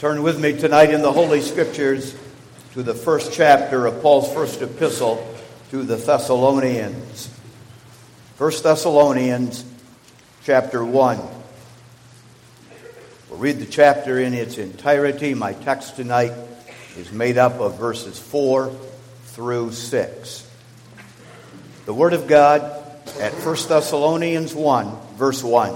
Turn with me tonight in the Holy Scriptures to the first chapter of Paul's first epistle to the Thessalonians. 1 Thessalonians chapter 1. We'll read the chapter in its entirety. My text tonight is made up of verses 4 through 6. The Word of God at 1 Thessalonians 1, verse 1.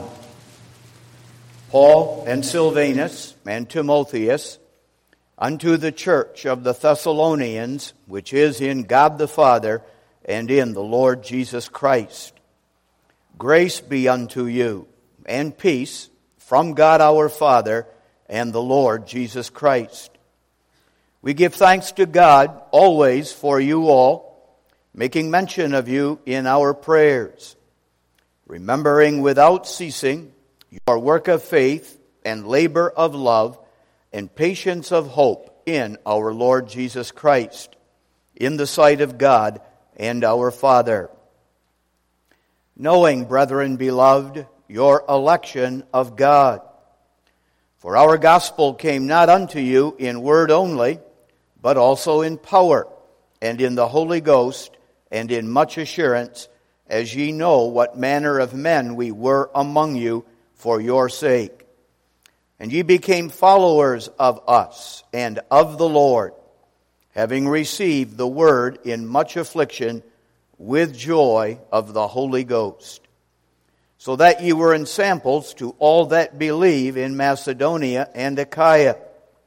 Paul and Silvanus and Timotheus, unto the church of the Thessalonians, which is in God the Father and in the Lord Jesus Christ. Grace be unto you, and peace from God our Father and the Lord Jesus Christ. We give thanks to God always for you all, making mention of you in our prayers, remembering without ceasing your work of faith and labor of love and patience of hope in our Lord Jesus Christ, in the sight of God and our Father. Knowing, brethren beloved, your election of God. For our gospel came not unto you in word only, but also in power, and in the Holy Ghost, and in much assurance, as ye know what manner of men we were among you for your sake. And ye became followers of us and of the Lord, having received the word in much affliction with joy of the Holy Ghost. So that ye were ensamples to all that believe in Macedonia and Achaia.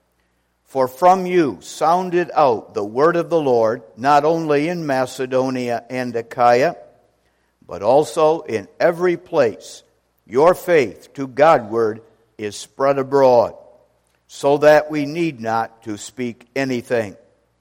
For from you sounded out the word of the Lord, not only in Macedonia and Achaia, but also in every place. Your faith to Godward is spread abroad, so that we need not to speak anything.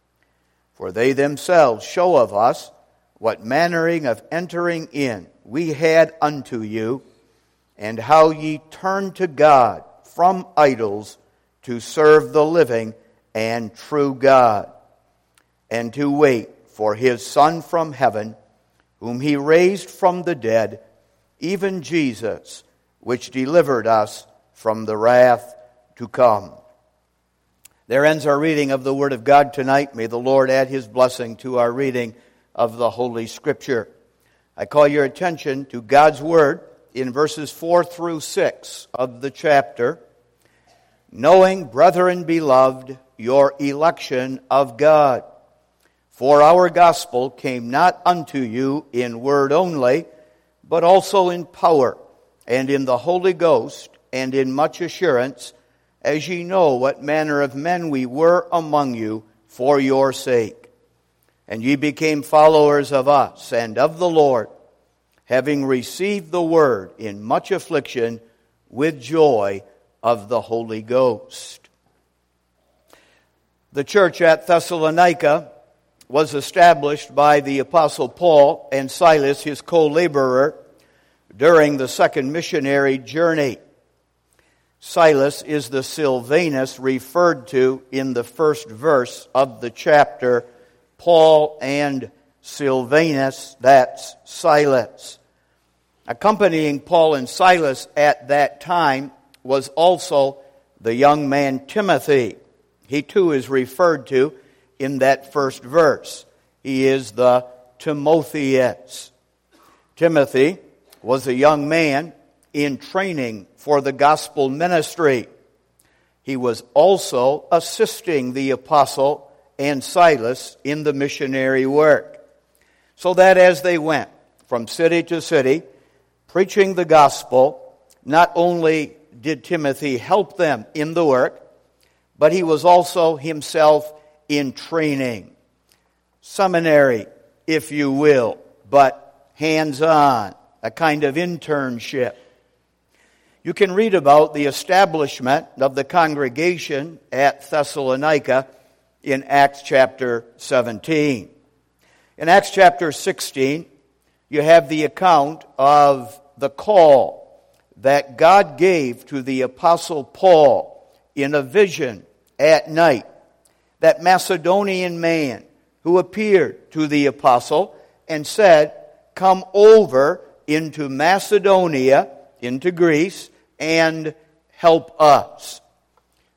For they themselves show of us what mannering of entering in we had unto you, and how ye turned to God from idols to serve the living and true God, and to wait for his Son from heaven, whom he raised from the dead, even Jesus, which delivered us from the wrath to come. There ends our reading of the Word of God tonight. May the Lord add his blessing to our reading of the Holy Scripture. I call your attention to God's Word in verses 4 through 6 of the chapter. Knowing, brethren beloved, your election of God. For our gospel came not unto you in word only, but also in power, and in the Holy Ghost, and in much assurance, as ye know what manner of men we were among you for your sake. And ye became followers of us and of the Lord, having received the word in much affliction with joy of the Holy Ghost. The church at Thessalonica was established by the Apostle Paul and Silas, his co-laborer, during the second missionary journey. Silas is the Silvanus referred to in the first verse of the chapter. Paul and Silvanus, that's Silas. Accompanying Paul and Silas at that time was also the young man Timothy. He too is referred to in that first verse. He is the Timotheus. Timothy was a young man in training for the gospel ministry. He was also assisting the apostle and Silas in the missionary work, so that as they went from city to city, preaching the gospel, not only did Timothy help them in the work, but he was also himself in training. Seminary, if you will, but hands-on, a kind of internship. You can read about the establishment of the congregation at Thessalonica in Acts chapter 17. In Acts chapter 16, you have the account of the call that God gave to the Apostle Paul in a vision at night. That Macedonian man who appeared to the apostle and said, "Come over into Macedonia, into Greece, and help us."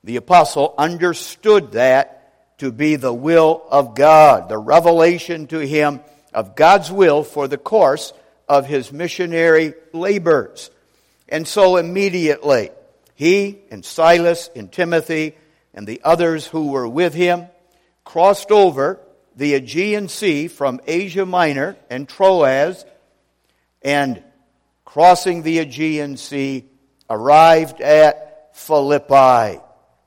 The apostle understood that to be the will of God, the revelation to him of God's will for the course of his missionary labors. And so immediately, he and Silas and Timothy and the others who were with him crossed over the Aegean Sea from Asia Minor and Troas, and crossing the Aegean Sea, arrived at Philippi.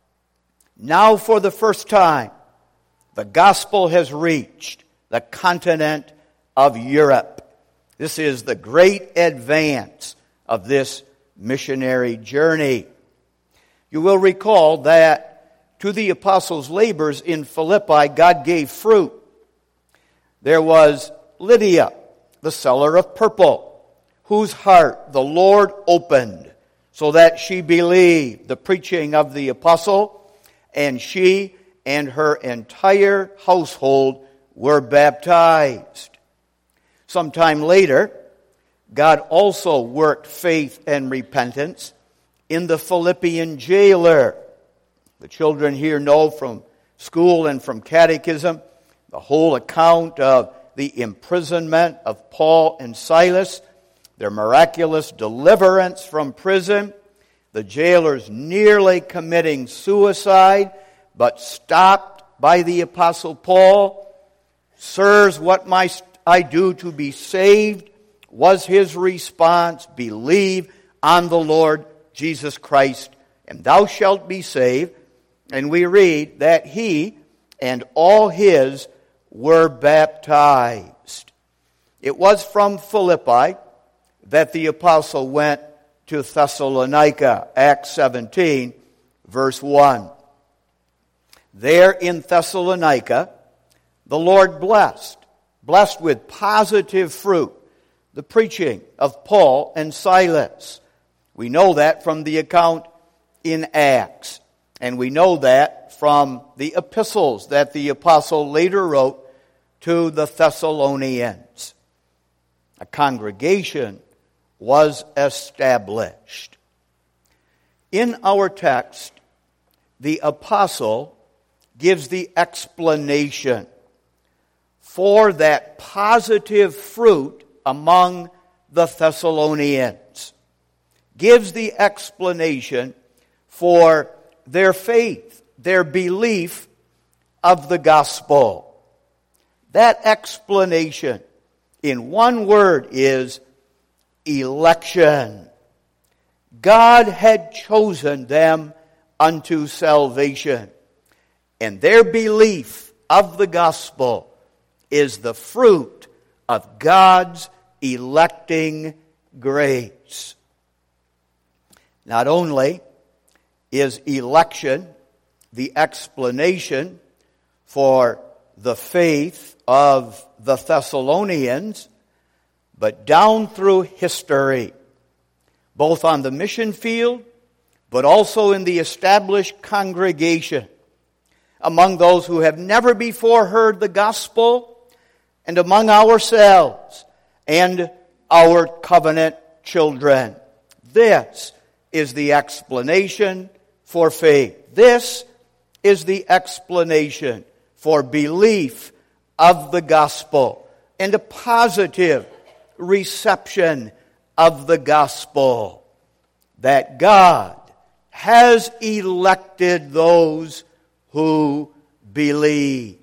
Now for the first time, the gospel has reached the continent of Europe. This is the great advance of this missionary journey. You will recall that to the apostles' labors in Philippi, God gave fruit. There was Lydia, the seller of purple, whose heart the Lord opened so that she believed the preaching of the apostle, and she and her entire household were baptized. Sometime later, God also worked faith and repentance in the Philippian jailer. The children here know from school and from catechism the whole account of the imprisonment of Paul and Silas, their miraculous deliverance from prison, the jailers nearly committing suicide, but stopped by the Apostle Paul. "Sirs, what must I do to be saved?" was his response. "Believe on the Lord Jesus Christ, and thou shalt be saved." And we read that he and all his were baptized. It was from Philippi that the apostle went to Thessalonica, Acts 17, verse 1. There in Thessalonica, the Lord blessed with positive fruit, the preaching of Paul and Silas. We know that from the account in Acts. And we know that from the epistles that the apostle later wrote to the Thessalonians. A congregation was established. In our text, the apostle gives the explanation for that positive fruit among the Thessalonians. Gives the explanation for their faith, their belief of the gospel. That explanation, in one word, is election. God had chosen them unto salvation, and their belief of the gospel is the fruit of God's electing grace. Not only is election the explanation for the faith of the Thessalonians, but down through history, both on the mission field, but also in the established congregation, among those who have never before heard the gospel, and among ourselves and our covenant children. This is the explanation for faith. This is the explanation for belief of the gospel and a positive reception of the gospel, that God has elected those who believe.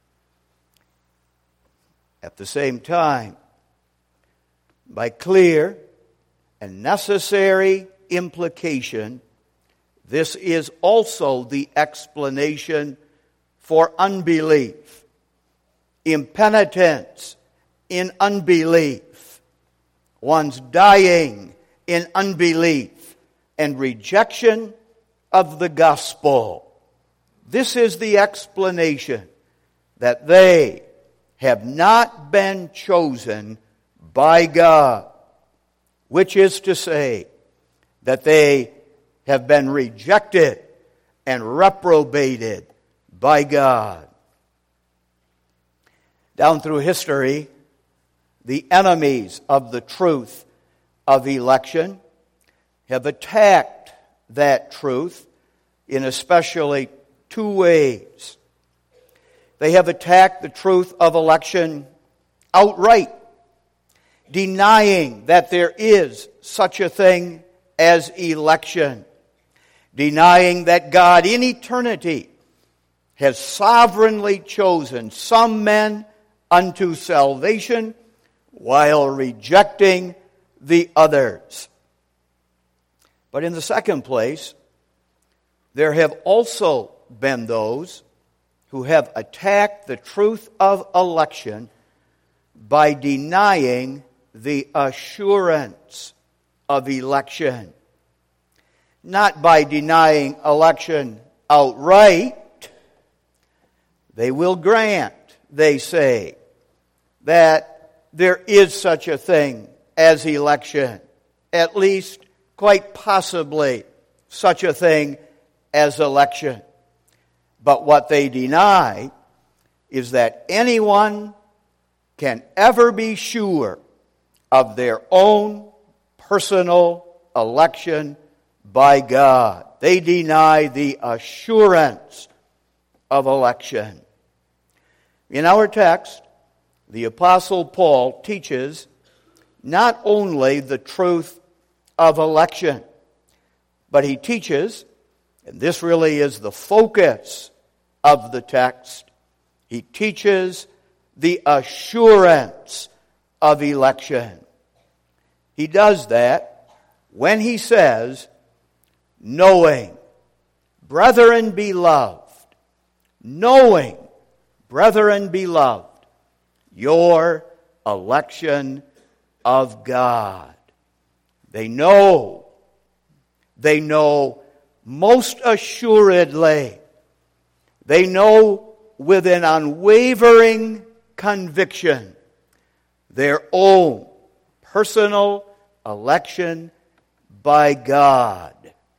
At the same time, by clear and necessary implication, this is also the explanation for unbelief, impenitence in unbelief, one's dying in unbelief, and rejection of the gospel. This is the explanation that they have not been chosen by God, which is to say that they have been rejected and reprobated by God. Down through history, the enemies of the truth of election have attacked that truth in especially two ways. They have attacked the truth of election outright, denying that there is such a thing as election, denying that God in eternity has sovereignly chosen some men unto salvation while rejecting the others. But in the second place, there have also been those who have attacked the truth of election by denying the assurance of election. Not by denying election outright. They will grant, they say, that there is such a thing as election. At least, quite possibly, such a thing as election. But what they deny is that anyone can ever be sure of their own personal election by God. They deny the assurance of election. In our text, the Apostle Paul teaches not only the truth of election, but he teaches, and this really is the focus of the text, he teaches the assurance of election. He does that when he says, knowing, brethren beloved, knowing, brethren beloved, your election of God. They know most assuredly, they know with an unwavering conviction their own personal election by God.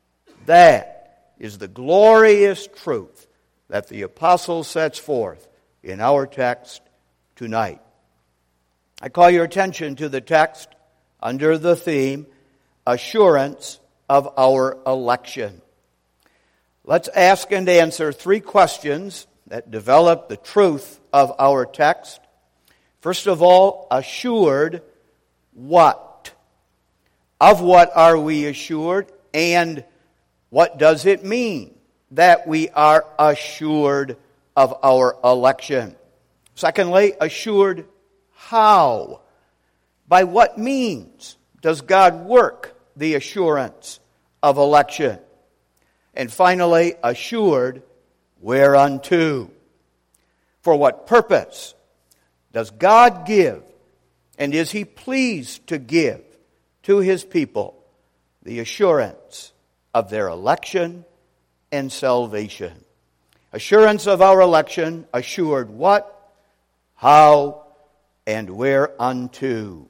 That is the glorious truth that the apostle sets forth in our text tonight. I call your attention to the text under the theme, assurance of our election. Let's ask and answer three questions that develop the truth of our text. First of all, assured what? Of what are we assured? And what does it mean that we are assured of our election? Secondly, assured how? By what means does God work the assurance of election? And finally, assured whereunto? For what purpose does God give, and is He pleased to give to His people the assurance of their election and salvation? Assurance of our election, assured what, how, and whereunto?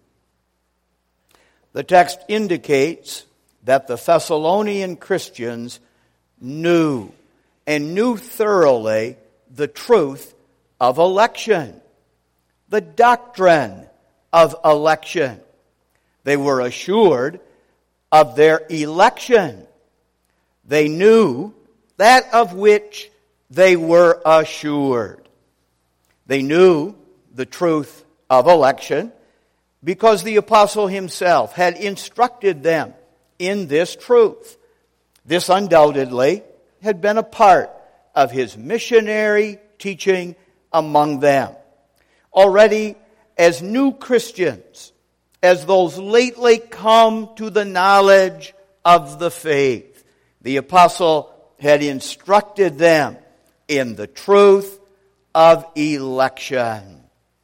The text indicates that the Thessalonian Christians knew thoroughly the truth of election, the doctrine of election. They were assured of their election. They knew that of which they were assured. They knew the truth of election because the apostle himself had instructed them in this truth. This undoubtedly had been a part of his missionary teaching among them. Already as new Christians, as those lately come to the knowledge of the faith, the apostle had instructed them in the truth of election.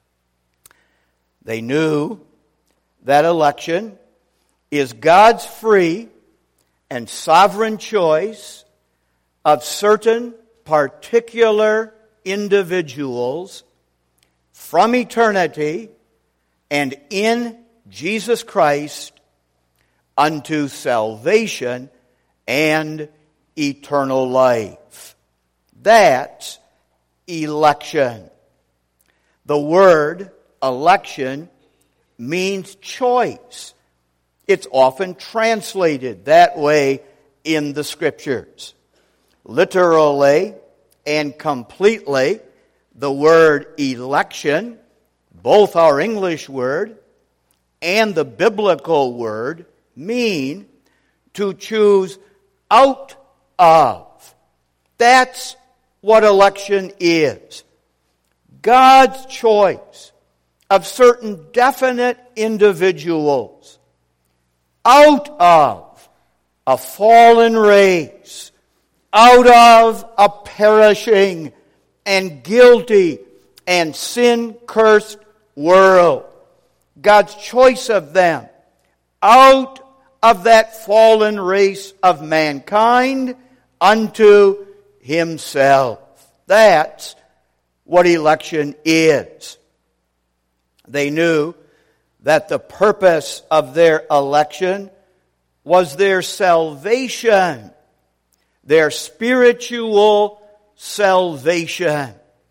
They knew that election is God's free and sovereign choice of certain particular individuals from eternity and in Jesus Christ unto salvation and eternal life. That's election. The word election means choice. It's often translated that way in the Scriptures. literally and completely, the word election, both our English word and the biblical word, mean to choose out of. That's what election is. God's choice of certain definite individuals out of a fallen race, out of a perishing and guilty and sin-cursed world. God's choice of them out of that fallen race of mankind unto Himself. That's what election is. They knew that the purpose of their election was their salvation, their spiritual salvation.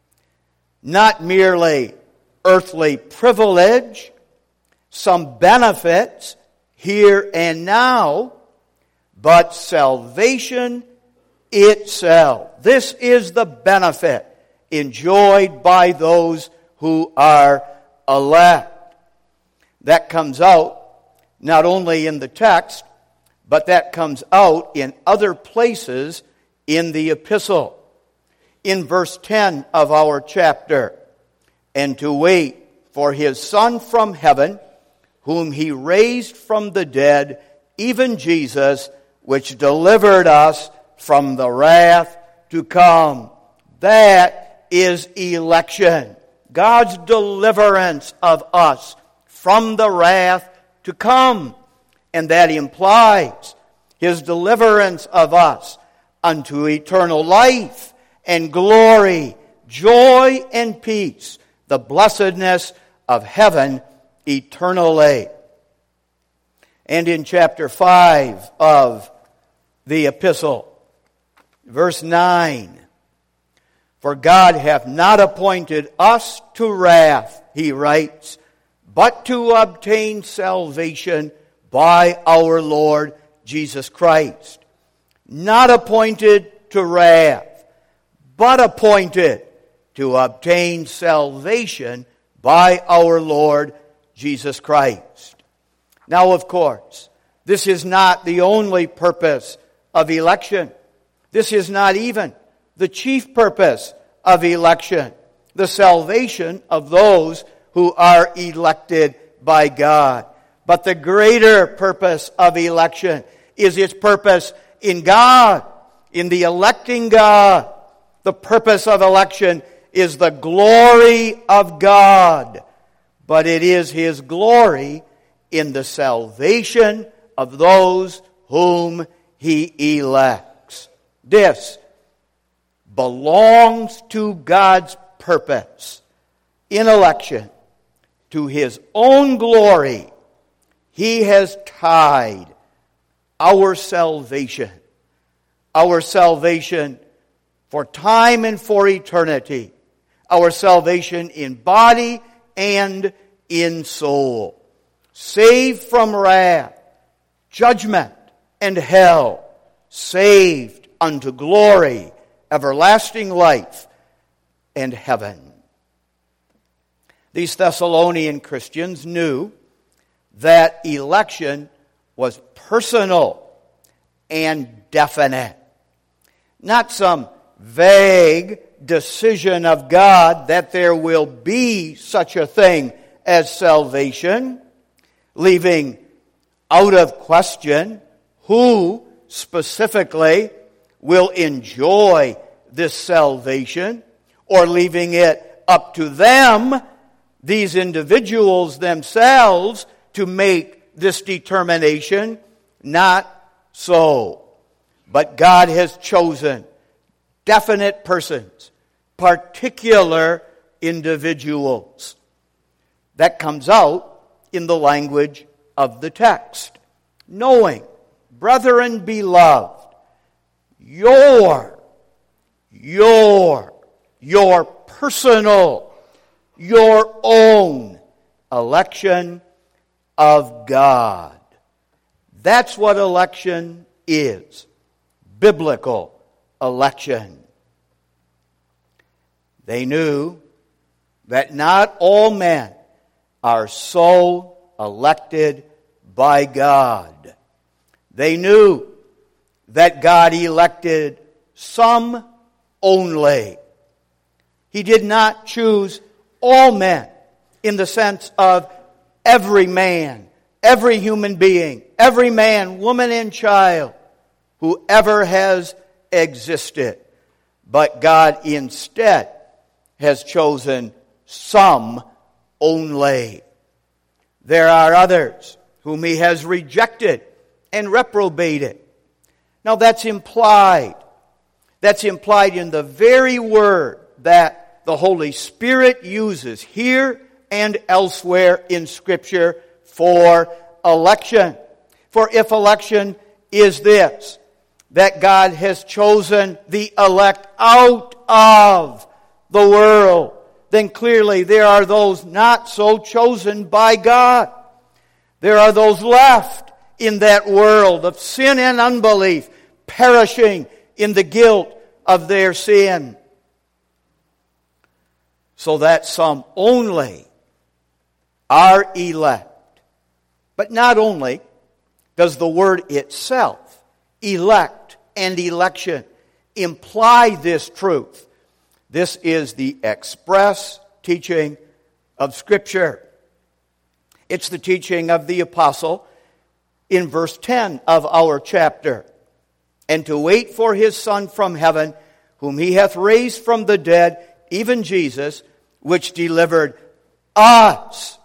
Not merely earthly privilege, some benefits here and now, but salvation itself. This is the benefit enjoyed by those who are elect. That comes out not only in the text, but that comes out in other places in the epistle. In verse 10 of our chapter, and to wait for His Son from heaven, whom He raised from the dead, even Jesus, which delivered us from the wrath to come. That is election. God's deliverance of us from the wrath to come. And that implies His deliverance of us unto eternal life and glory, joy and peace, the blessedness of heaven eternally. And in chapter 5 of the epistle, verse 9, for God hath not appointed us to wrath, he writes, but to obtain salvation by our Lord Jesus Christ. Not appointed to wrath, but appointed to obtain salvation by our Lord Jesus Christ. Now, of course, this is not the only purpose of election. This is not even the chief purpose of election, the salvation of those who are elected by God. But the greater purpose of election is its purpose in God, in the electing God. The purpose of election is the glory of God, but it is His glory in the salvation of those whom He elects. This belongs to God's purpose in election. To His own glory, He has tied our salvation for time and for eternity, our salvation in body and in soul, saved from wrath, judgment, and hell, saved unto glory, everlasting life, and heaven. These Thessalonian Christians knew that election was personal and definite. Not some vague decision of God that there will be such a thing as salvation, leaving out of question who specifically will enjoy this salvation, or leaving it up to them, these individuals themselves, to make this determination. Not so. But God has chosen definite persons, particular individuals. That comes out in the language of the text. Knowing, brethren beloved, your personal, your own election of God. That's what election is. Biblical election. They knew that not all men are so elected by God. They knew that God elected some only. He did not choose all men in the sense of every man, every human being, every man, woman, and child who ever has existed. But God instead has chosen some only. There are others whom He has rejected and reprobated. Now that's implied. That's implied in the very word that the Holy Spirit uses here and elsewhere in Scripture for election. For if election is this, that God has chosen the elect out of the world, then clearly there are those not so chosen by God. There are those left in that world of sin and unbelief, perishing in the guilt of their sin. So that some only are elect. But not only does the word itself, elect and election, imply this truth. This is the express teaching of Scripture. It's the teaching of the apostle in verse 10 of our chapter. And to wait for His Son from heaven, whom He hath raised from the dead, even Jesus, which delivered us,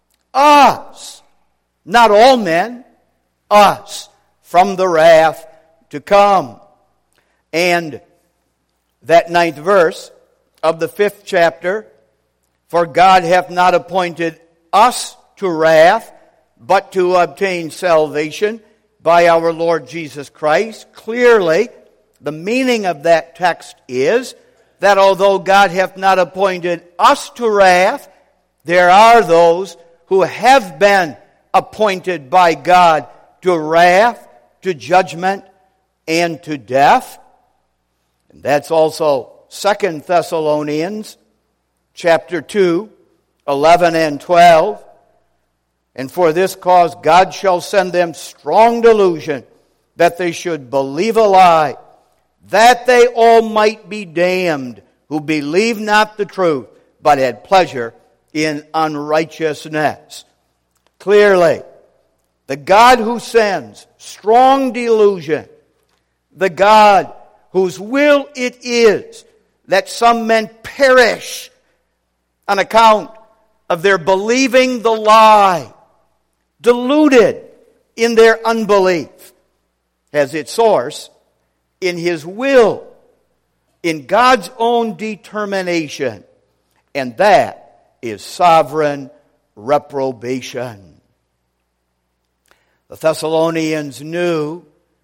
not all men, us, from the wrath to come. And that 9th verse of the 5th chapter, for God hath not appointed us to wrath, but to obtain salvation by our Lord Jesus Christ. Clearly, the meaning of that text is that although God hath not appointed us to wrath, there are those who have been appointed by God to wrath, to judgment, and to death. And that's also 2 Thessalonians chapter 2, 11 and 12. And for this cause God shall send them strong delusion, that they should believe a lie, that they all might be damned, who believe not the truth, but had pleasure in unrighteousness. Clearly, the God who sends strong delusion, the God whose will it is that some men perish on account of their believing the lie, deluded in their unbelief, has its source in His will, in God's own determination, and that is sovereign reprobation. The Thessalonians knew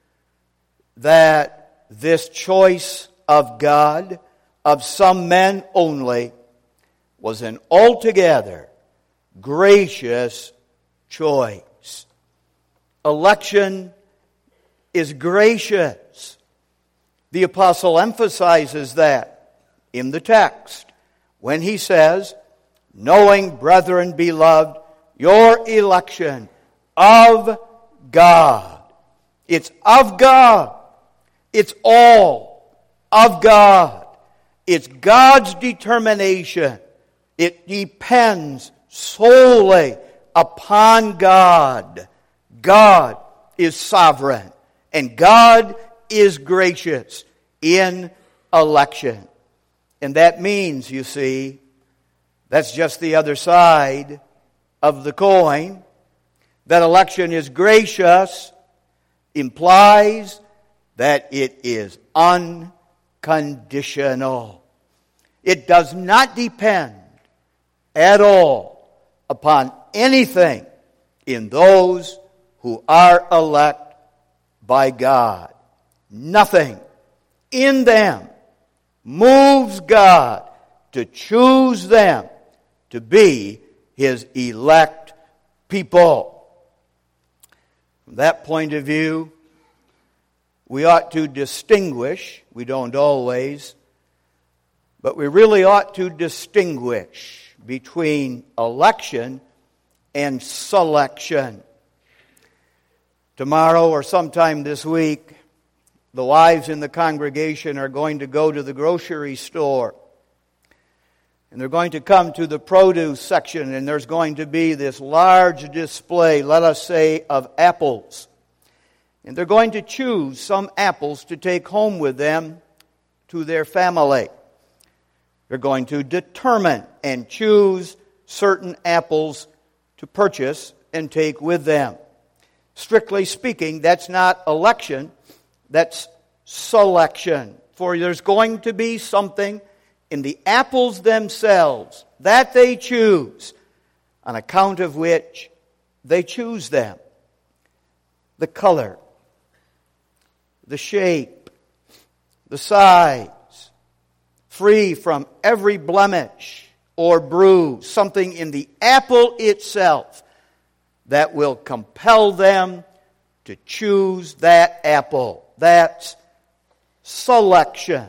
that this choice of God, of some men only, was an altogether gracious choice. Election is gracious. The apostle emphasizes that in the text when he says, knowing, brethren beloved, your election of God. It's of God. It's all of God. It's God's determination. It depends solely upon God. God is sovereign, and God is gracious in election. And that means, you see, that's just the other side of the coin. That election is gracious implies that it is unconditional. It does not depend at all upon anything in those who are elect by God. Nothing in them moves God to choose them to be His elect people. From that point of view, we ought to distinguish, we don't always, but we really ought to distinguish between election and selection. Tomorrow or sometime this week, the wives in the congregation are going to go to the grocery store. And they're going to come to the produce section, and there's going to be this large display, let us say, of apples. And they're going to choose some apples to take home with them to their family. They're going to determine and choose certain apples to purchase and take with them. Strictly speaking, that's not election, that's selection. For there's going to be something in the apples themselves that they choose, on account of which they choose them. The color, the shape, the size, free from every blemish or bruise, something in the apple itself that will compel them to choose that apple. That's selection.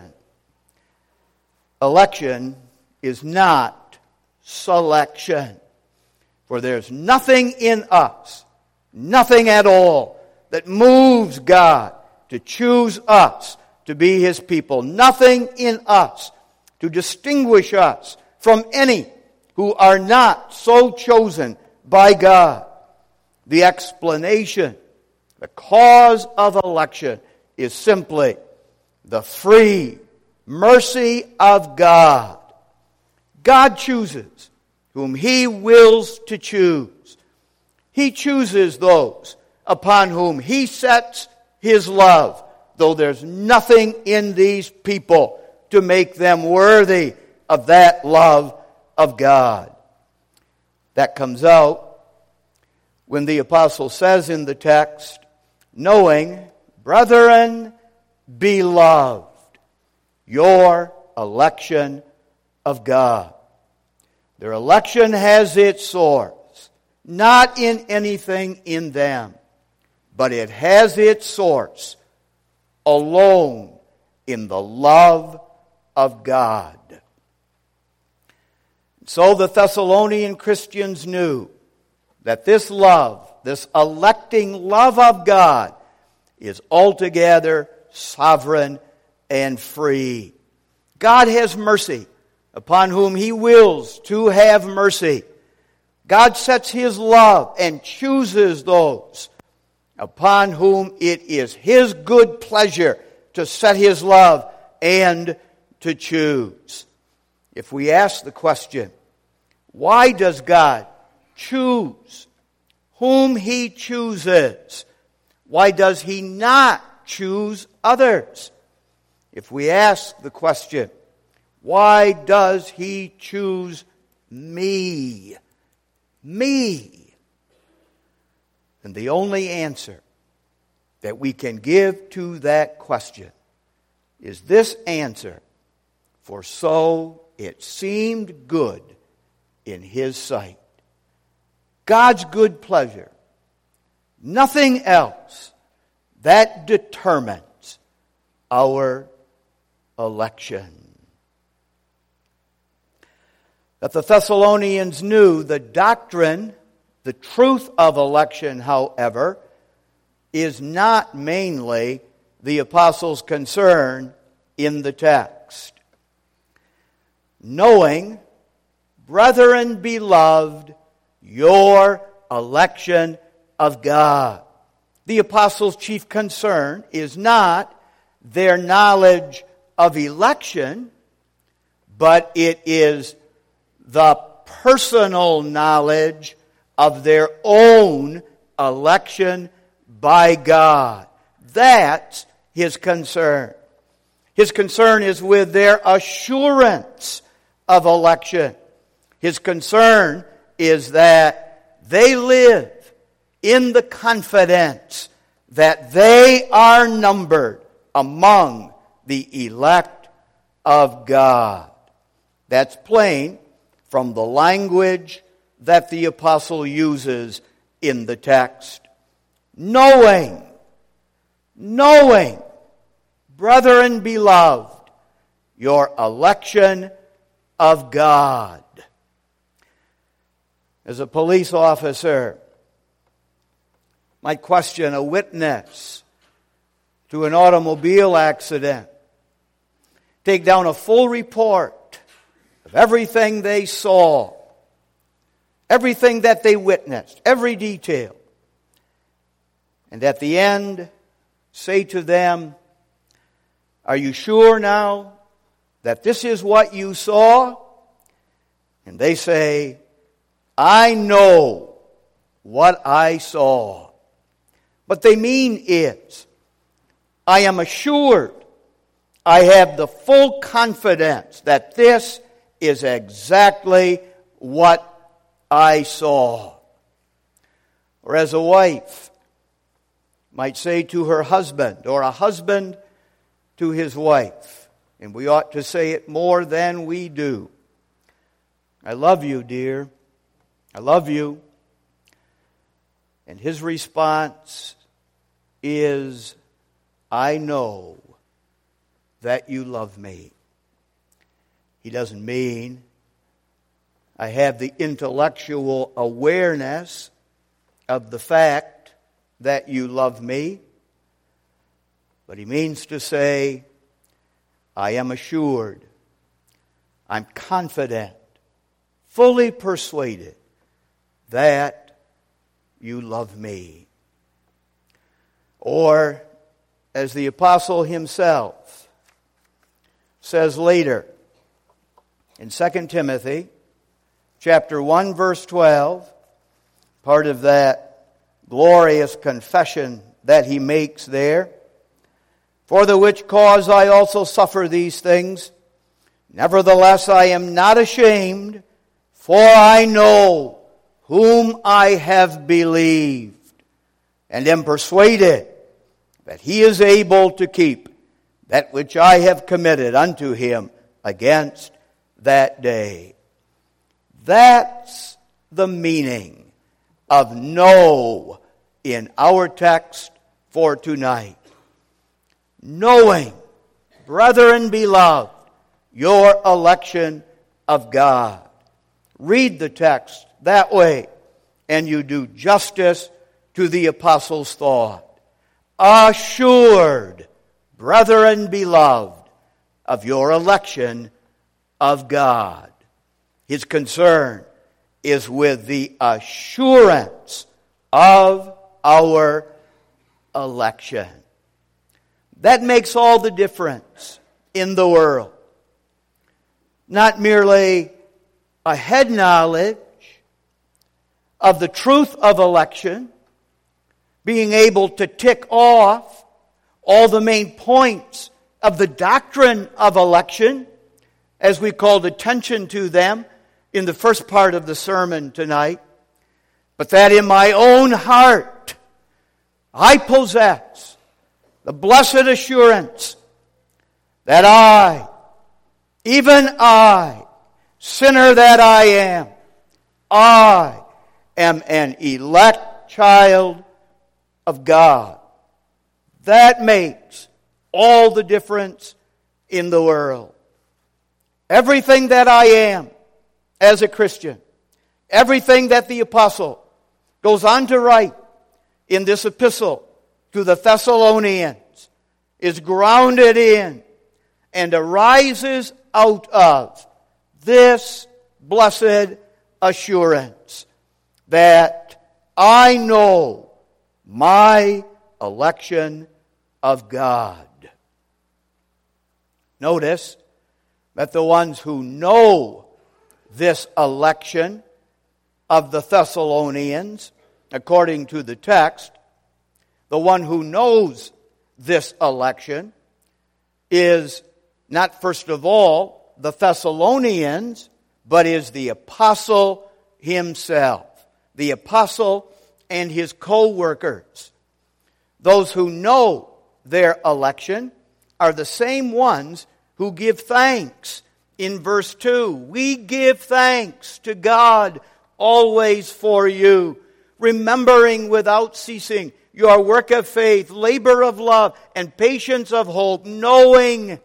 Election is not selection. For there's nothing in us, nothing at all, that moves God to choose us to be His people. Nothing in us to distinguish us from any who are not so chosen by God. The explanation, the cause of election is simply the free mercy of God. God chooses whom He wills to choose. He chooses those upon whom He sets His love, though there's nothing in these people to make them worthy of that love of God. That comes out when the apostle says in the text, knowing, brethren, beloved, your election of God. Their election has its source, not in anything in them, but it has its source alone in the love of God. So the Thessalonian Christians knew that this love, this electing love of God, is altogether sovereign and free. God has mercy upon whom He wills to have mercy. God sets His love and chooses those upon whom it is His good pleasure to set His love and to choose. If we ask the question, why does God choose whom He chooses? Why does He not choose others? If we ask the question, why does He choose me? Me. And the only answer that we can give to that question is this answer: for so it seemed good in His sight. God's good pleasure, nothing else, that determines our election. That the Thessalonians knew the doctrine, the truth of election, however, is not mainly the apostles' concern in the text. Knowing, brethren beloved, your election of God. The apostles' chief concern is not their knowledge of election, but it is the personal knowledge of their own election by God. That's his concern. His concern is with their assurance of election. His concern is that they live in the confidence that they are numbered among the elect of God. That's plain from the language that the apostle uses in the text. Knowing brethren beloved, your election of God. As a police officer might question a witness to an automobile accident, take down a full report of everything they saw, everything that they witnessed, every detail, and at the end say to them, are you sure now that this is what you saw? And they say, I know what I saw. What they mean is, I am assured, I have the full confidence that this is exactly what I saw. Or as a wife might say to her husband, or a husband to his wife, and we ought to say it more than we do, I love you, dear. I love you. And his response is, I know that you love me. He doesn't mean I have the intellectual awareness of the fact that you love me, but he means to say, I am assured, I'm confident, fully persuaded that you love me. Or, as the apostle himself says later in 2 Timothy chapter 1 verse 12, part of that glorious confession that he makes there, for the which cause I also suffer these things. Nevertheless, I am not ashamed, for I know whom I have believed, and am persuaded that he is able to keep that which I have committed unto him against that day. That's the meaning of know in our text for tonight. Knowing, brethren beloved, your election of God. Read the text that way, and you do justice to the apostle's thought. Assured, brethren beloved, of your election of God. His concern is with the assurance of our election. That makes all the difference in the world. Not merely a head knowledge of the truth of election, being able to tick off all the main points of the doctrine of election, as we called attention to them in the first part of the sermon tonight, but that in my own heart I possess the blessed assurance that I, even I, sinner that I am an elect child of God. That makes all the difference in the world. Everything that I am as a Christian, everything that the apostle goes on to write in this epistle to the Thessalonians is grounded in and arises out of this blessed assurance that I know my election of God. Notice that the ones who know this election of the Thessalonians, according to the text, the one who knows this election is not first of all the Thessalonians, but is the apostle himself. The apostle and his co-workers. Those who know their election are the same ones who give thanks. In verse 2, we give thanks to God always for you, remembering without ceasing your work of faith, labor of love, and patience of hope, knowing,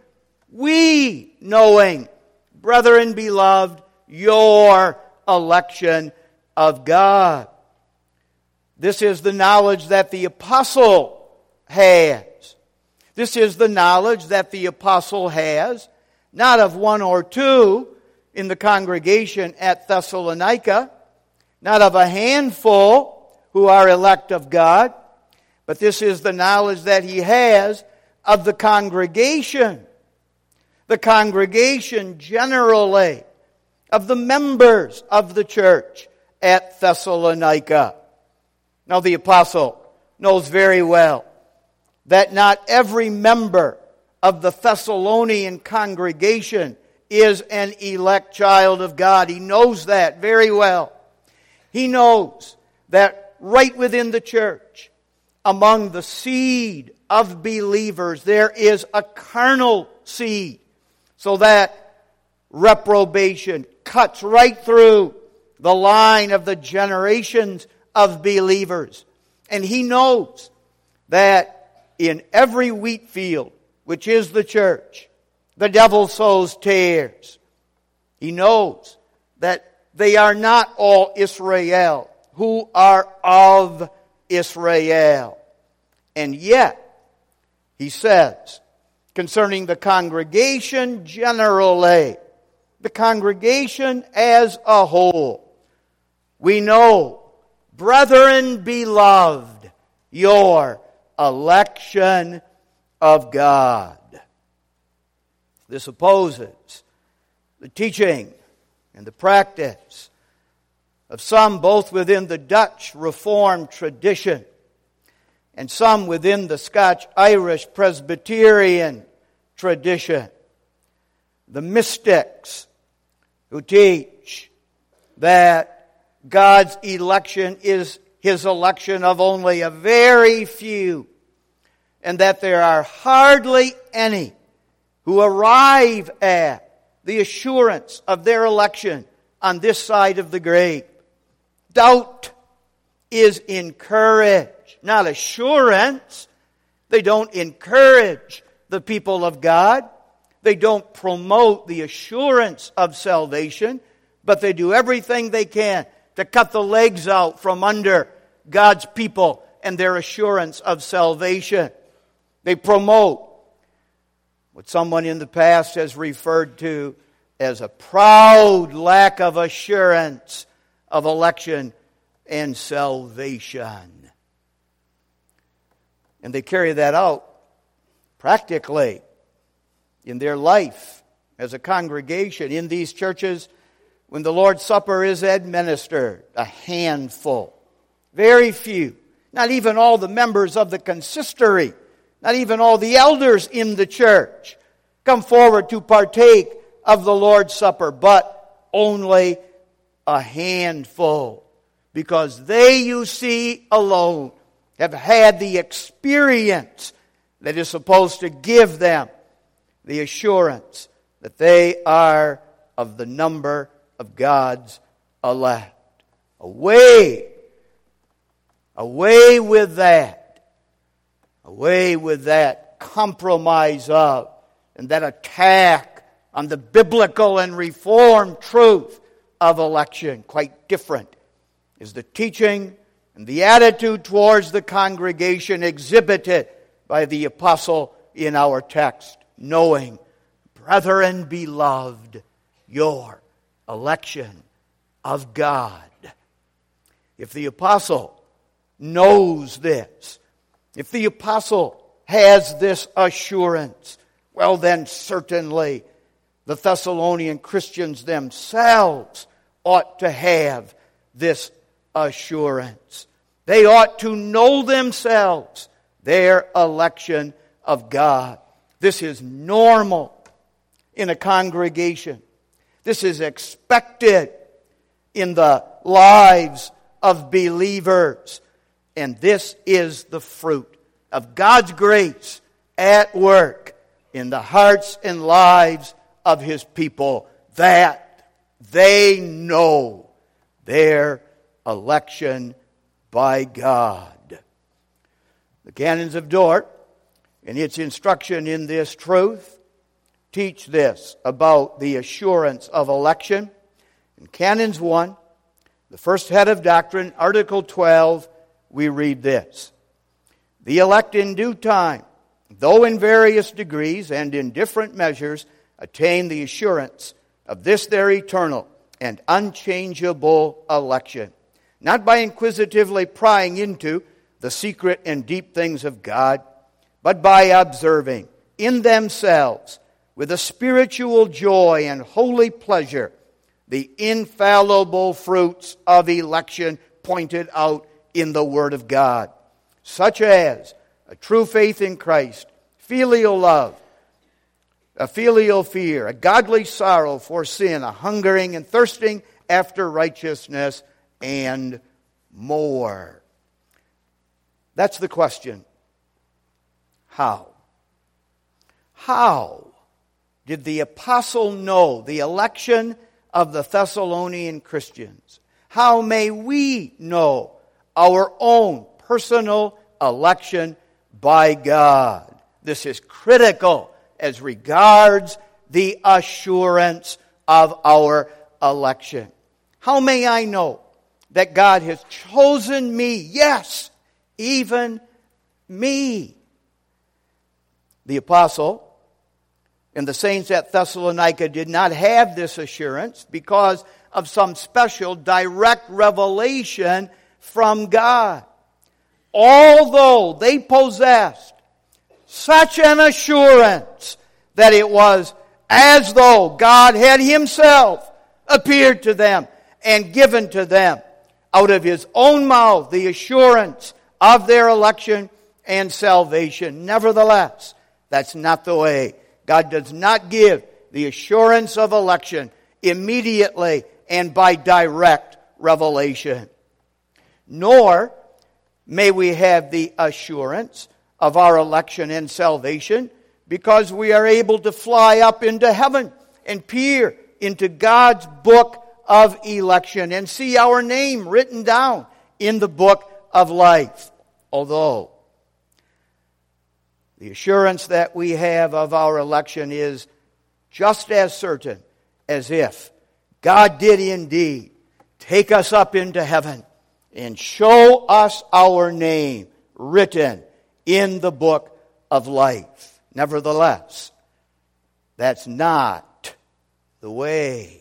brethren beloved, your election of God. This is the knowledge that the apostle has. This is the knowledge that the apostle has, not of one or two in the congregation at Thessalonica, not of a handful who are elect of God, but this is the knowledge that he has of the congregation. The congregation generally, of the members of the church at Thessalonica. Now the apostle knows very well that not every member of the Thessalonian congregation is an elect child of God. He knows that very well. He knows that right within the church, among the seed of believers, there is a carnal seed, so that reprobation cuts right through the line of the generations of believers. And he knows that in every wheat field, which is the church, the devil sows tares. He knows that they are not all Israel who are of Israel. And yet, he says, concerning the congregation generally, the congregation as a whole, we know, brethren beloved, your election of God. This opposes the teaching and the practice of some both within the Dutch Reformed tradition and some within the Scotch-Irish Presbyterian tradition. The mystics who teach that God's election is His election of only a very few, and that there are hardly any who arrive at the assurance of their election on this side of the grave. Doubt is encouraged, not assurance. They don't encourage the people of God. They don't promote the assurance of salvation, but they do everything they can to cut the legs out from under God's people and their assurance of salvation. They promote what someone in the past has referred to as a proud lack of assurance of election and salvation. And they carry that out practically in their life as a congregation in these churches. When the Lord's Supper is administered, a handful, very few, not even all the members of the consistory, not even all the elders in the church come forward to partake of the Lord's Supper, but only a handful, because they, you see, alone have had the experience that is supposed to give them the assurance that they are of the number of God's elect. Away with that. Away with that compromise of and that attack on the biblical and reformed truth of election. Quite different is the teaching and the attitude towards the congregation exhibited by the apostle in our text, knowing, brethren beloved, your election of God. If the apostle knows this, if the apostle has this assurance, well then certainly the Thessalonian Christians themselves ought to have this assurance. They ought to know themselves their election of God. This is normal in a congregation. This is expected in the lives of believers. And this is the fruit of God's grace at work in the hearts and lives of His people, that they know their election by God. The canons of Dort, in its instruction in this truth, teach this about the assurance of election. In Canons 1, the first head of doctrine, Article 12, we read this: "The elect in due time, though in various degrees and in different measures, attain the assurance of this their eternal and unchangeable election, not by inquisitively prying into the secret and deep things of God, but by observing in themselves with a spiritual joy and holy pleasure the infallible fruits of election pointed out in the Word of God, such as a true faith in Christ, filial love, a filial fear, a godly sorrow for sin, a hungering and thirsting after righteousness, and more." That's the question. How? How did the apostle know the election of the Thessalonian Christians? How may we know our own personal election by God? This is critical as regards the assurance of our election. How may I know that God has chosen me? Yes, even me. The apostle and the saints at Thessalonica did not have this assurance because of some special direct revelation from God. Although they possessed such an assurance that it was as though God had Himself appeared to them and given to them out of His own mouth the assurance of their election and salvation. Nevertheless, that's not the way. God does not give the assurance of election immediately and by direct revelation. Nor may we have the assurance of our election and salvation because we are able to fly up into heaven and peer into God's book of election and see our name written down in the book of life. Although the assurance that we have of our election is just as certain as if God did indeed take us up into heaven and show us our name written in the book of life. Nevertheless, that's not the way.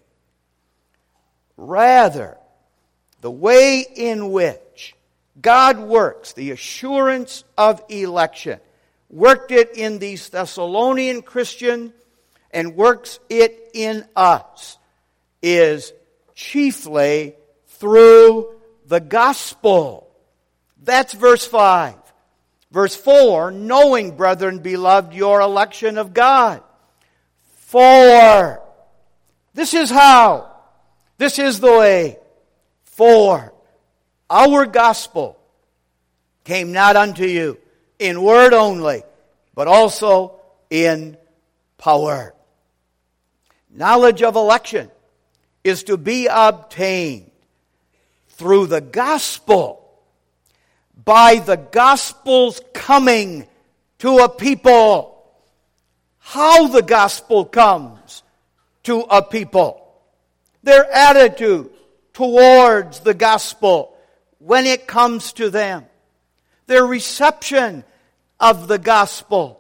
Rather, the way in which God works the assurance of election, worked it in these Thessalonian Christians and works it in us, is chiefly through the gospel. That's verse 5. Verse 4, knowing, brethren, beloved, your election of God. For, this is how, this is the way. For, our gospel came not unto you in word only, but also in power. Knowledge of election is to be obtained through the gospel, by the gospel's coming to a people. How the gospel comes to a people. Their attitude towards the gospel when it comes to them. Their reception of the gospel.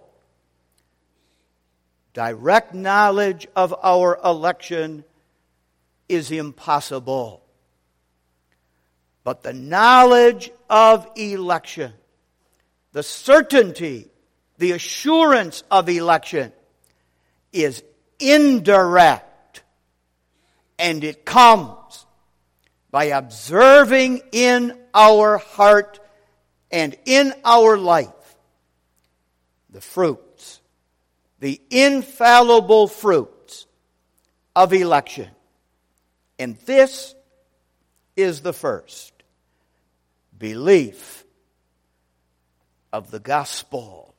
Direct knowledge of our election is impossible. But the knowledge of election, the certainty, the assurance of election is indirect. And it comes by observing in our heart and in our life the fruits, the infallible fruits of election. And this is the first: belief of the gospel.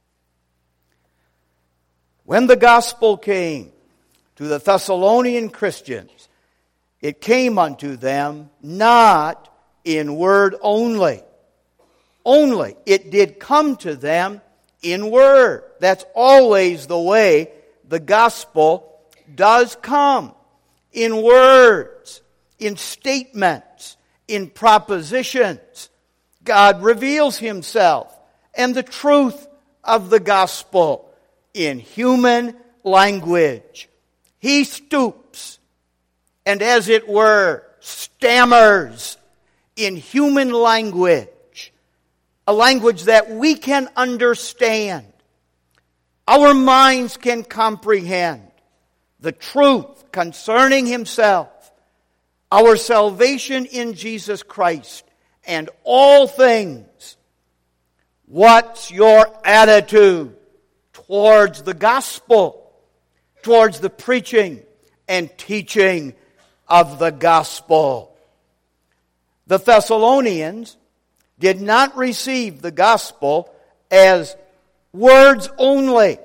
When the gospel came to the Thessalonian Christians, it came unto them not in word only, only. It did come to them in word. That's always the way the gospel does come. In words, in statements, in propositions. God reveals Himself and the truth of the gospel in human language. He stoops and, as it were, stammers in human language, a language that we can understand, our minds can comprehend, the truth concerning Himself, our salvation in Jesus Christ, and all things. What's your attitude towards the gospel, towards the preaching and teaching of the gospel? The Thessalonians did not receive the gospel as words only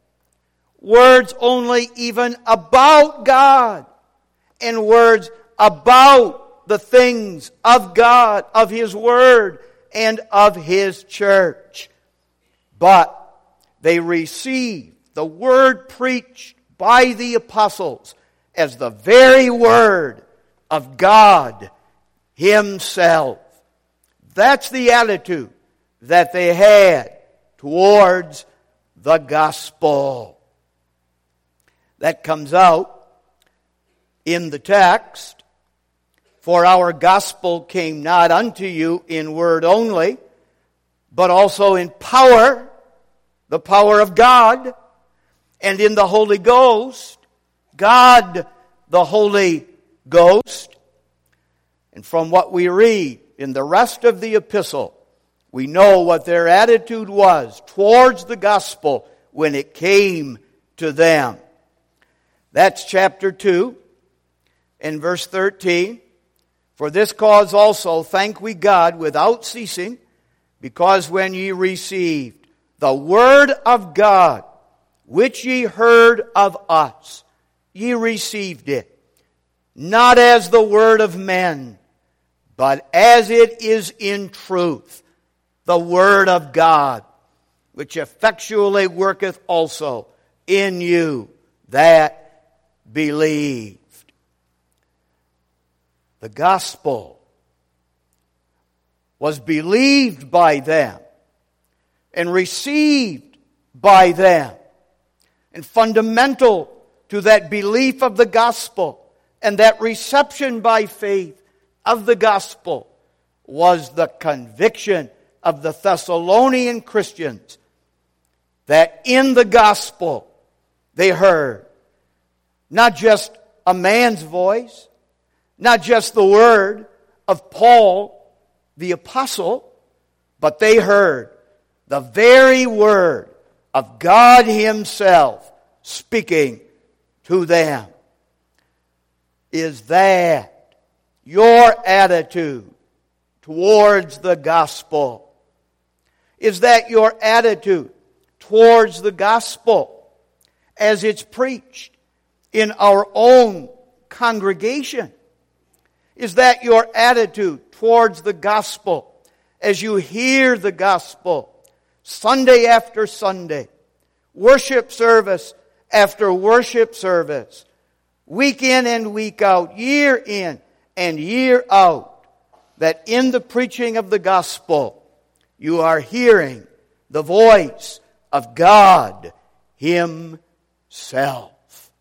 even about God, and words about the things of God, of His Word, and of His church. But they received the Word preached by the apostles as the very Word of God Himself. That's the attitude that they had towards the gospel. That comes out in the text. For our gospel came not unto you in word only, but also in power, the power of God, and in the Holy Ghost, God the Holy Ghost. And from what we read in the rest of the epistle, we know what their attitude was towards the gospel when it came to them. That's chapter 2 and verse 13. For this cause also thank we God without ceasing, because when ye received the word of God, which ye heard of us, ye received it, not as the word of men, but as it is in truth, the word of God, which effectually worketh also in you that believed. The gospel was believed by them and received by them. And fundamental to that belief of the gospel and that reception by faith of the gospel was the conviction of the Thessalonian Christians that in the gospel they heard not just a man's voice, not just the word of Paul the apostle, but they heard the very word of God Himself speaking to them. Is that your attitude towards the gospel? Is that your attitude towards the gospel as it's preached in our own congregation? Is that your attitude towards the gospel as you hear the gospel Sunday after Sunday, worship service after worship service, week in and week out, year in and year out, that in the preaching of the gospel you are hearing the voice of God Himself?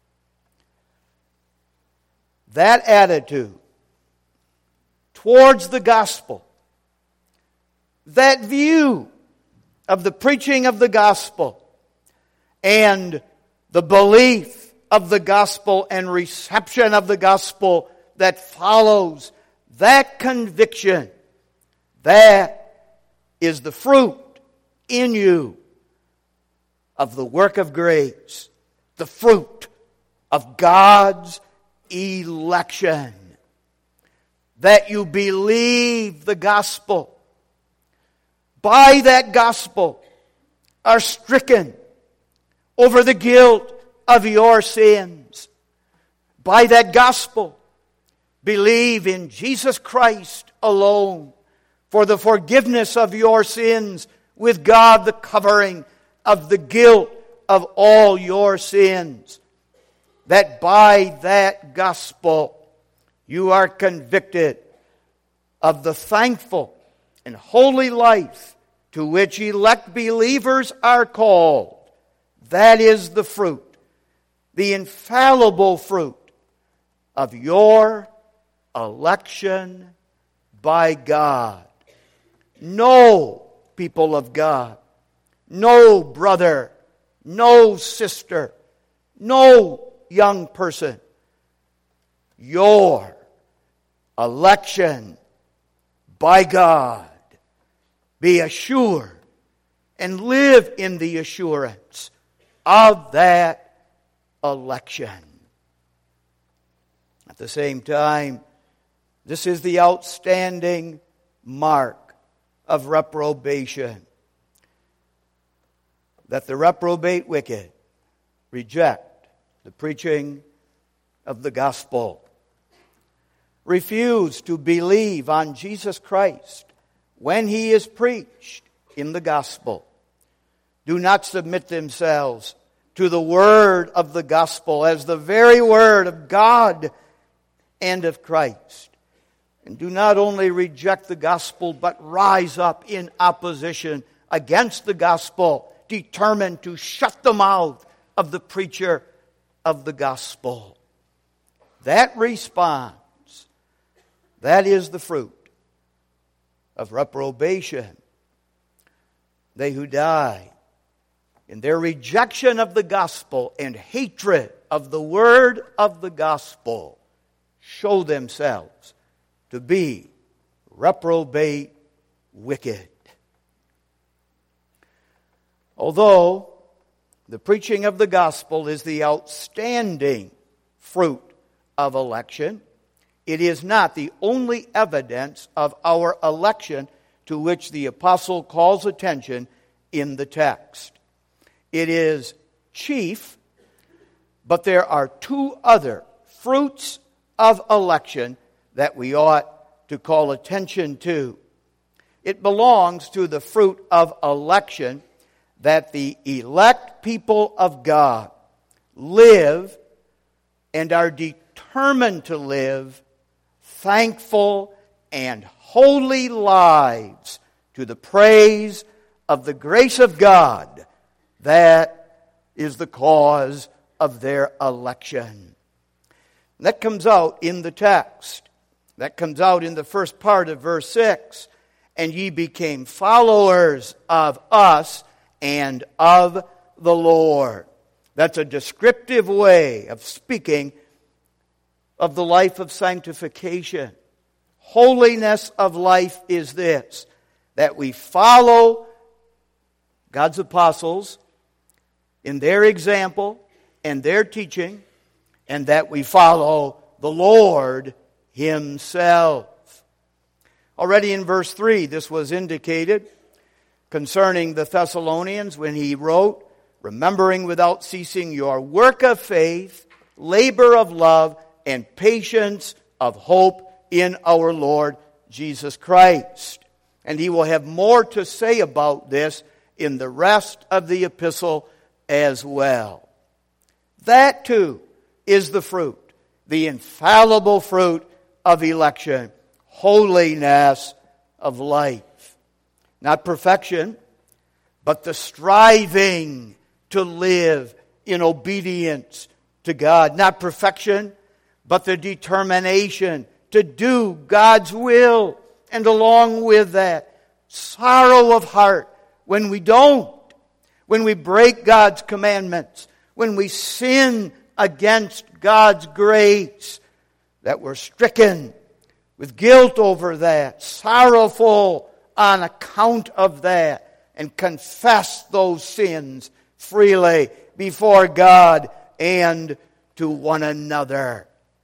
That attitude towards the gospel, that view of the preaching of the gospel and the belief of the gospel and reception of the gospel that follows, that conviction, that is the fruit in you of the work of grace, the fruit of God's election. That you believe the gospel, by that gospel are stricken over the guilt of your sins. By that gospel, believe in Jesus Christ alone for the forgiveness of your sins, with God the covering of the guilt of all your sins. That by that gospel you are convicted of the thankful and holy life to which elect believers are called. That is the fruit, the infallible fruit of your election by God. No, people of God, no brother, no sister, no young person, your election by God. Be assured and live in the assurance of that election. At the same time, this is the outstanding mark of reprobation, that the reprobate wicked reject the preaching of the gospel, refuse to believe on Jesus Christ when He is preached in the gospel, do not submit themselves to the word of the gospel as the very word of God and of Christ, and do not only reject the gospel but rise up in opposition against the gospel, determined to shut the mouth of the preacher of the gospel. That response, that is the fruit of reprobation. They who die in their rejection of the gospel and hatred of the word of the gospel show themselves to be reprobate wicked. Although the preaching of the gospel is the outstanding fruit of election, it is not the only evidence of our election to which the apostle calls attention in the text. It is chief, but there are two other fruits of election that we ought to call attention to. It belongs to the fruit of election that the elect people of God live and are determined to live thankful and holy lives to the praise of the grace of God. That is the cause of their election. That comes out in the text. That comes out in the first part of verse 6. And ye became followers of us and of the Lord. That's a descriptive way of speaking of the life of sanctification. Holiness of life is this, that we follow God's apostles in their example and their teaching, and that we follow the Lord Himself. Already in verse 3, this was indicated concerning the Thessalonians when he wrote, remembering without ceasing your work of faith, labor of love, and patience of hope in our Lord Jesus Christ. And he will have more to say about this in the rest of the epistle as well. That too is the fruit, the infallible fruit of election, holiness of life. Not perfection, but the striving to live in obedience to God. Not perfection, but the determination to do God's will. And along with that, sorrow of heart when we don't, when we break God's commandments, when we sin against God's grace, that we're stricken with guilt over that, sorrowful on account of that, and confess those sins freely before God and to one another.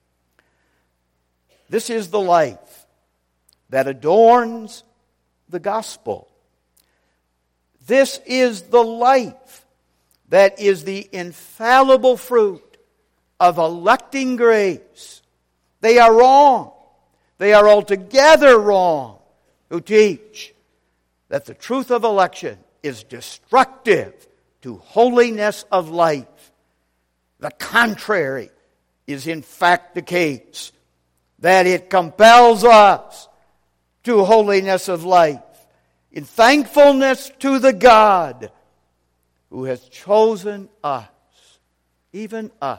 This is the life that adorns the gospel. This is the life that is the infallible fruit of electing grace. They are wrong. They are altogether wrong who teach that the truth of election is destructive to holiness of life. The contrary is in fact the case, that it compels us to holiness of life in thankfulness to the God who has chosen us, even us,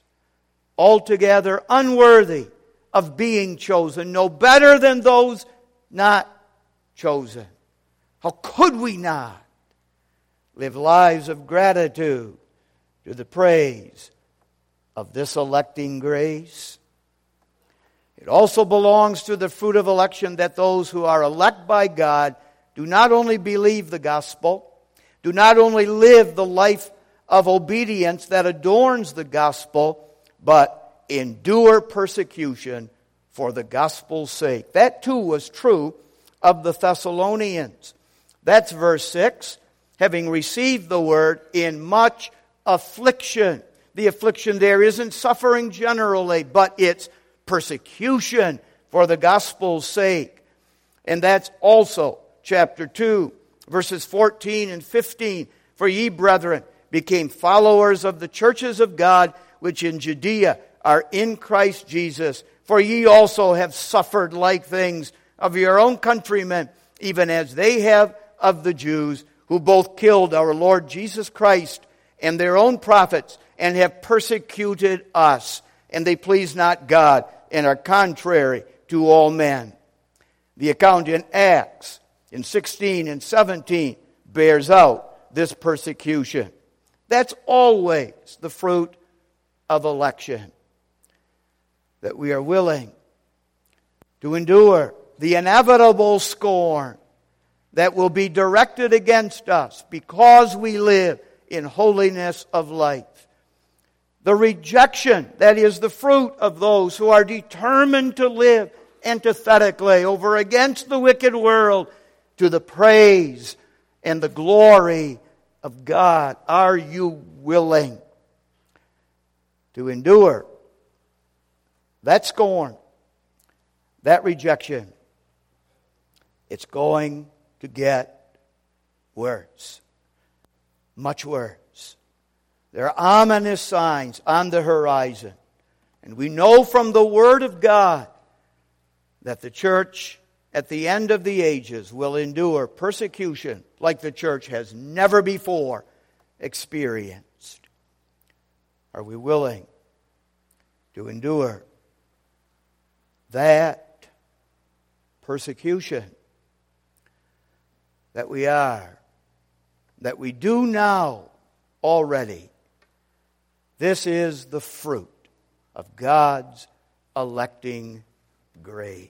altogether unworthy of being chosen, no better than those not chosen. How could we not live lives of gratitude to the praise of this electing grace? It also belongs to the fruit of election that those who are elect by God do not only believe the gospel, do not only live the life of obedience that adorns the gospel, but endure persecution for the gospel's sake. That too was true of the Thessalonians. That's verse 6. Having received the word in much affliction. The affliction there isn't suffering generally, but it's persecution for the gospel's sake. And that's also chapter 2, verses 14 and 15. For ye, brethren, became followers of the churches of God, which in Judea are in Christ Jesus. For ye also have suffered like things of your own countrymen, even as they have of the Jews, who both killed our Lord Jesus Christ and their own prophets, and have persecuted us. And they please not God, and are contrary to all men. The account in Acts, in 16 and 17, bears out this persecution. That's always the fruit of election. That we are willing to endure the inevitable scorn that will be directed against us because we live in holiness of life. The rejection that is the fruit of those who are determined to live antithetically over against the wicked world to the praise and the glory of God. Are you willing to endure that scorn, that rejection? It's going to get worse. Much worse. There are ominous signs on the horizon. And we know from the Word of God that the church at the end of the ages will endure persecution like the church has never before experienced. Are we willing to endure that persecution? That we are, that we do now already. This is the fruit of God's electing grace.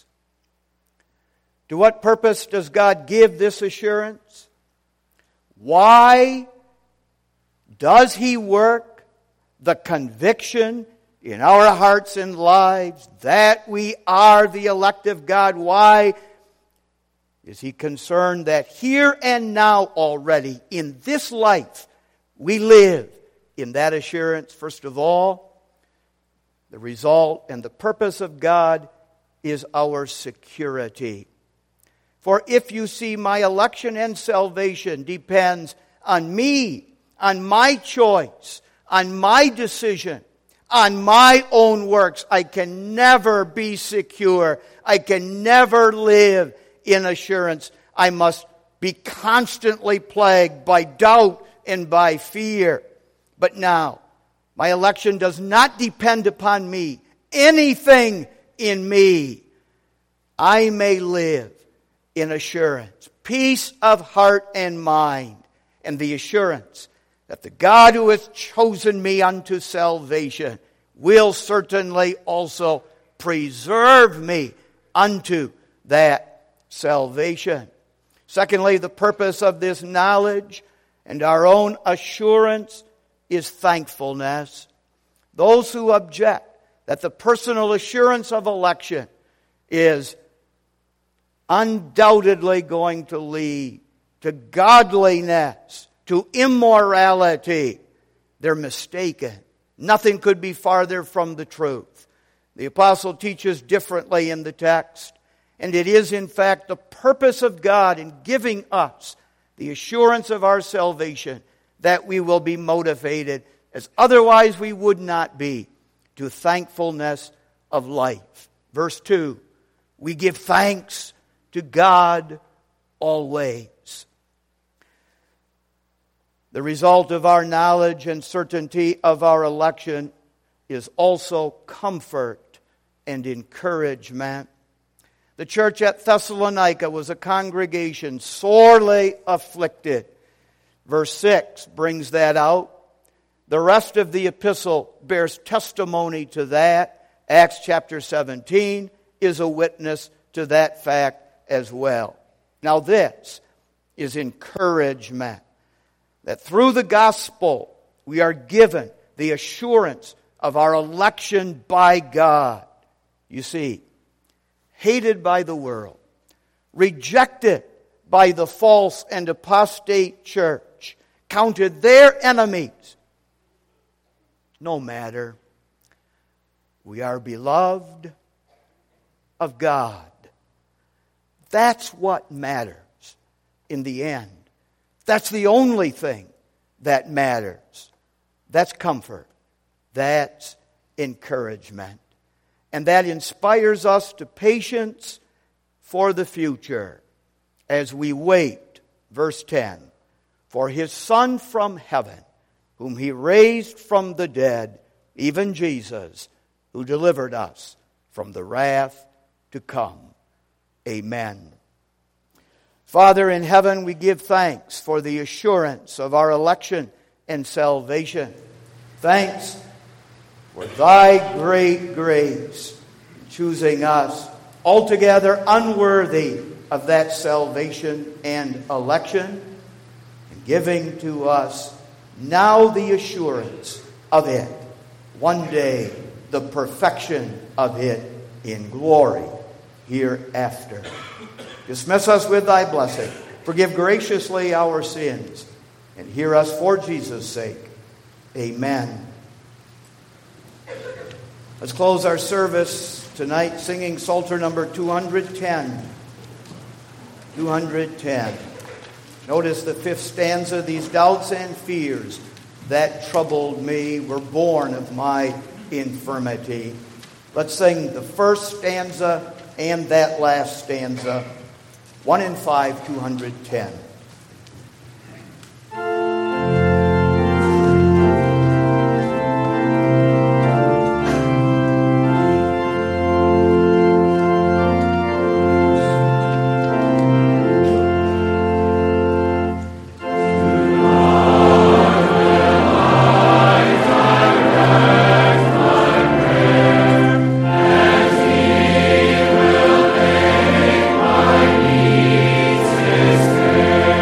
To what purpose does God give this assurance? Why does He work the conviction in our hearts and lives that we are the elect of God? Why is He concerned that here and now already in this life we live in that assurance? First of all, the result and the purpose of God is our security. For if you see, my election and salvation depends on me, on my choice, on my decision, on my own works, I can never be secure. I can never live in assurance. I must be constantly plagued by doubt and by fear. But now, my election does not depend upon me, anything in me. I may live in assurance, peace of heart and mind, and the assurance that the God who has chosen me unto salvation will certainly also preserve me unto that salvation. Secondly, the purpose of this knowledge and our own assurance is thankfulness. Those who object that the personal assurance of election is undoubtedly going to lead to godliness, to immorality, they're mistaken. Nothing could be farther from the truth. The apostle teaches differently in the text. And it is, in fact, the purpose of God in giving us the assurance of our salvation that we will be motivated, as otherwise we would not be, to thankfulness of life. Verse 2, we give thanks to God always. The result of our knowledge and certainty of our election is also comfort and encouragement. The church at Thessalonica was a congregation sorely afflicted. Verse 6 brings that out. The rest of the epistle bears testimony to that. Acts chapter 17 is a witness to that fact as well. Now this is encouragement, that through the gospel we are given the assurance of our election by God. You see, hated by the world, rejected by the false and apostate church, counted their enemies. No matter. We are beloved of God. That's what matters in the end. That's the only thing that matters. That's comfort. That's encouragement. And that inspires us to patience for the future as we wait, verse 10, for His Son from heaven, whom He raised from the dead, even Jesus, who delivered us from the wrath to come. Amen. Father in heaven, we give thanks for the assurance of our election and salvation. Thanks for Thy great grace in choosing us, altogether unworthy of that salvation and election, and giving to us now the assurance of it, one day the perfection of it in glory hereafter. Dismiss us with Thy blessing. Forgive graciously our sins, and hear us for Jesus' sake. Amen. Let's close our service tonight singing Psalter number 210. 210. Notice the fifth stanza. These doubts and fears that troubled me were born of my infirmity. Let's sing the first stanza and that last stanza. 1 and 5, 210. Sister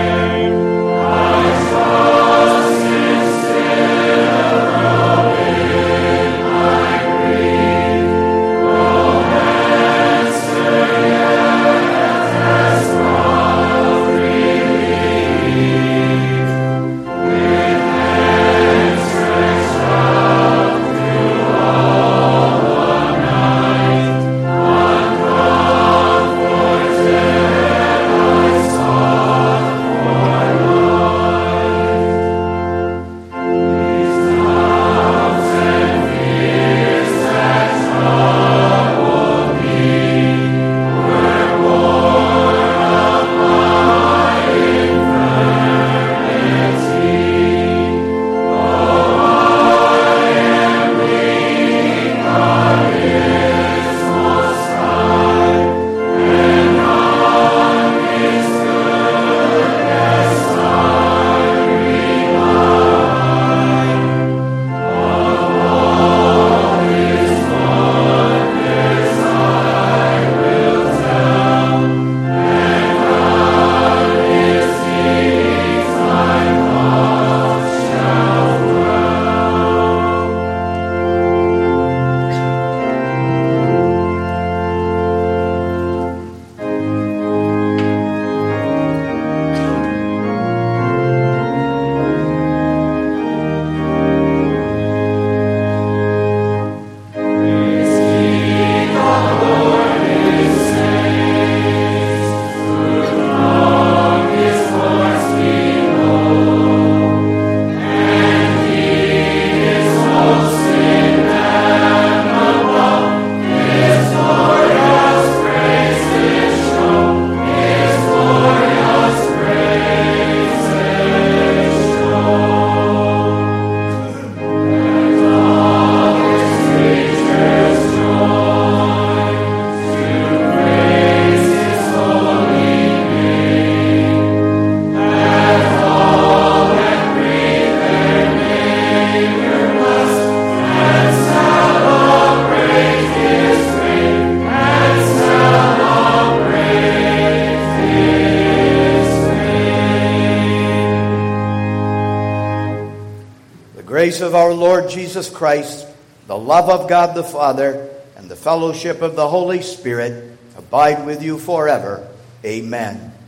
grace of our Lord Jesus Christ, the love of God the Father, and the fellowship of the Holy Spirit abide with you forever. Amen.